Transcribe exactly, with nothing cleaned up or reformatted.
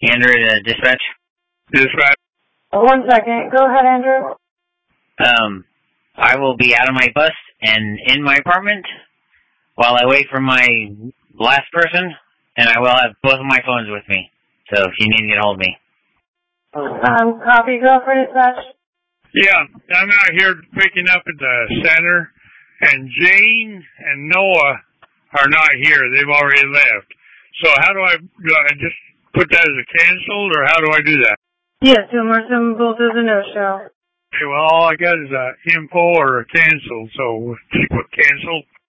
Andrew, uh, dispatch. Dispatch. Oh, one second. Go ahead, Andrew. Um, I will be out of my bus and in my apartment while I wait for my last person, and I will have both of my phones with me. So if you need to get hold of me. Um, copy. Go for dispatch. Yeah, I'm out here picking up at the center, and Jane and Noah are not here. They've already left. So how do I, do I just put that as a canceled, or how do I do that? Yes, yeah, mark them both as a no-show. Okay, well, all I got is a info or a cancel, so just put cancel.